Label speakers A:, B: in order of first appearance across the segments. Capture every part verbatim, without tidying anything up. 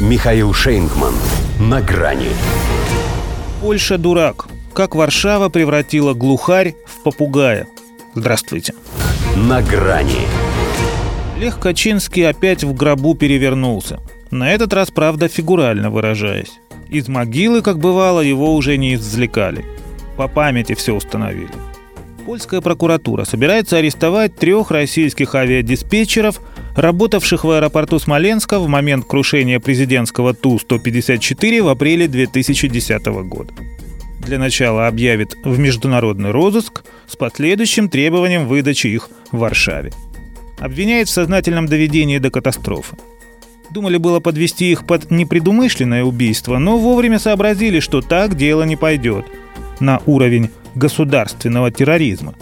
A: Михаил Шейнгман. На грани.
B: Польша дурак. Как Варшава превратила глухарь в попугая. Здравствуйте.
A: На грани.
B: Лех Качинский опять в гробу перевернулся. На этот раз, правда, фигурально выражаясь. Из могилы, как бывало, его уже не извлекали. По памяти все установили. Польская прокуратура собирается арестовать трех российских авиадиспетчеров, работавших в аэропорту Смоленска в момент крушения президентского Ту сто пятьдесят четыре в апреле две тысячи десятого года. Для начала объявит в международный розыск с последующим требованием выдачи их в Варшаве. Обвиняет в сознательном доведении до катастрофы. Думали было подвести их под непредумышленное убийство, но вовремя сообразили, что так дело не пойдет на уровень государственного терроризма.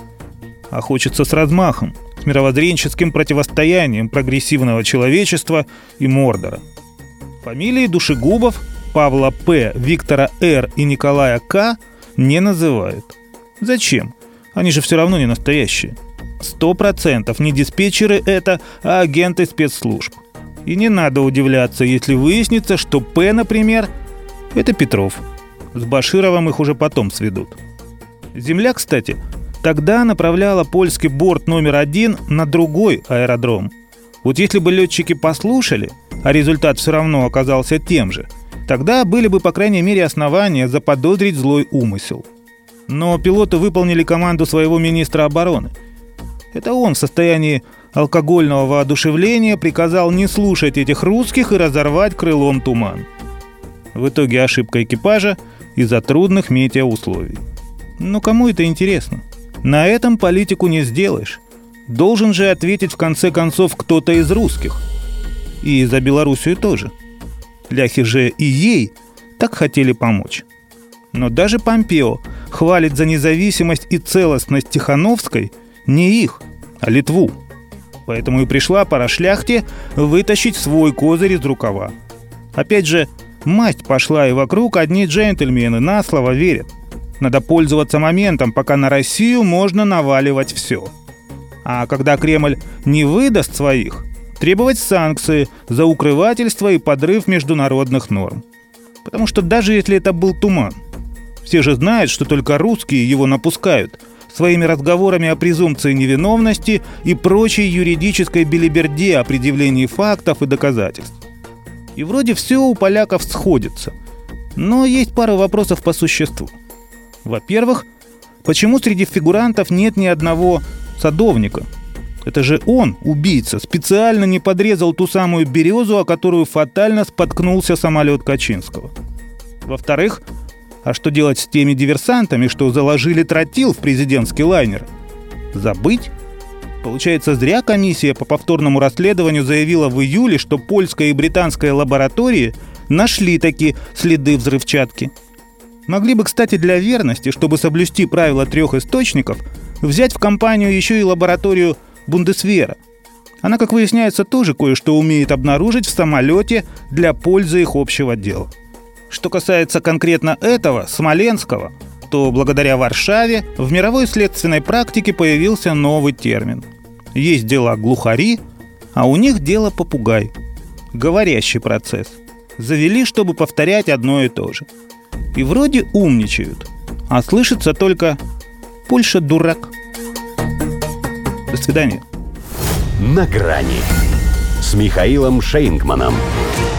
B: А хочется с размахом, с мировоззренческим противостоянием прогрессивного человечества и Мордора. Фамилии душегубов Павла П., Виктора Р. и Николая К. не называют. Зачем? Они же все равно не настоящие. Сто процентов не диспетчеры это, а агенты спецслужб. И не надо удивляться, если выяснится, что П., например, это Петров. С Башировым их уже потом сведут. Земля, кстати, тогда направляла польский борт номер один на другой аэродром. Вот если бы летчики послушали, а результат все равно оказался тем же, тогда были бы, по крайней мере, основания заподозрить злой умысел. Но пилоты выполнили команду своего министра обороны. Это он в состоянии алкогольного воодушевления приказал не слушать этих русских и разорвать крылом туман. В итоге ошибка экипажа из-за трудных метеоусловий. Но кому это интересно? На этом политику не сделаешь. Должен же ответить в конце концов кто-то из русских. И за Белоруссию тоже. Ляхи же и ей так хотели помочь. Но даже Помпео хвалит за независимость и целостность Тихановской не их, а Литву. Поэтому и пришла пора шляхте вытащить свой козырь из рукава. Опять же, масть пошла, и вокруг одни джентльмены на слово верят. Надо пользоваться моментом, пока на Россию можно наваливать все. А когда Кремль не выдаст своих, требовать санкции за укрывательство и подрыв международных норм. Потому что даже если это был туман, все же знают, что только русские его напускают своими разговорами о презумпции невиновности и прочей юридической белиберде о предъявлении фактов и доказательств. И вроде все у поляков сходится. Но есть пара вопросов по существу. Во-первых, почему среди фигурантов нет ни одного садовника? Это же он, убийца, специально не подрезал ту самую березу, о которую фатально споткнулся самолет Качинского. Во-вторых, а что делать с теми диверсантами, что заложили тротил в президентский лайнер? Забыть? Получается, зря комиссия по повторному расследованию заявила в июле, что польская и британская лаборатории нашли такие следы взрывчатки. Могли бы, кстати, для верности, чтобы соблюсти правила трех источников, взять в компанию еще и лабораторию Бундесвера. Она, как выясняется, тоже кое-что умеет обнаружить в самолете для пользы их общего дела. Что касается конкретно этого, Смоленского, то благодаря Варшаве в мировой следственной практике появился новый термин. Есть дела глухари, а у них дело попугай. Говорящий процесс. Завели, чтобы повторять одно и то же. И вроде умничают, а слышится только «Польша дурак». До свидания.
A: На грани с Михаилом Шейнгманом.